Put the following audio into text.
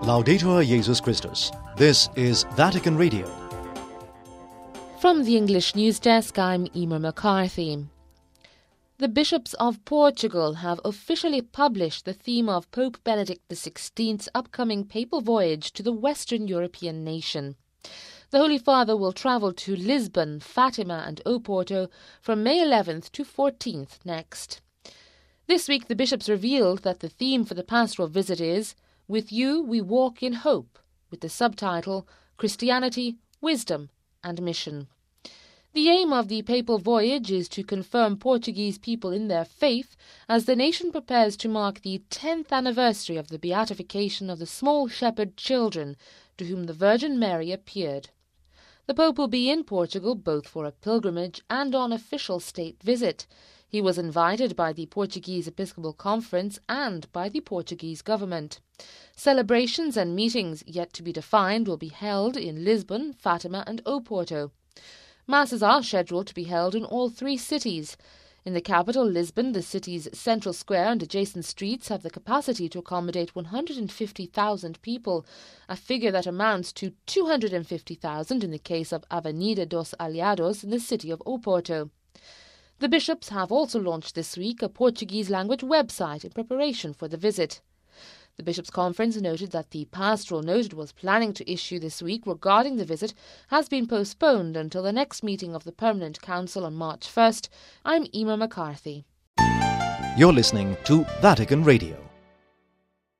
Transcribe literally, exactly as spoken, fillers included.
Laudetur Jesus Christus. This is Vatican Radio. From the English News Desk, I'm Emer McCarthy. The bishops of Portugal have officially published the theme of Pope Benedict the sixteenth's upcoming papal voyage to the Western European nation. The Holy Father will travel to Lisbon, Fatima and Oporto from May eleventh to fourteenth next. This week the bishops revealed that the theme for the pastoral visit is "With You We Walk in Hope," with the subtitle Christianity, Wisdom and Mission. The aim of the papal voyage is to confirm Portuguese people in their faith as the nation prepares to mark the tenth anniversary of the beatification of the small shepherd children to whom the Virgin Mary appeared. The Pope will be in Portugal both for a pilgrimage and on official state visit. He was invited by the Portuguese Episcopal Conference and by the Portuguese government. Celebrations and meetings yet to be defined will be held in Lisbon, Fatima and Oporto. Masses are scheduled to be held in all three cities. In the capital, Lisbon, the city's central square and adjacent streets have the capacity to accommodate one hundred fifty thousand people, a figure that amounts to two hundred fifty thousand in the case of Avenida dos Aliados in the city of Oporto. The bishops have also launched this week a Portuguese-language website in preparation for the visit. The Bishops' Conference noted that the pastoral note it was planning to issue this week regarding the visit has been postponed until the next meeting of the Permanent Council on March first. I'm Emer McCarthy. You're listening to Vatican Radio.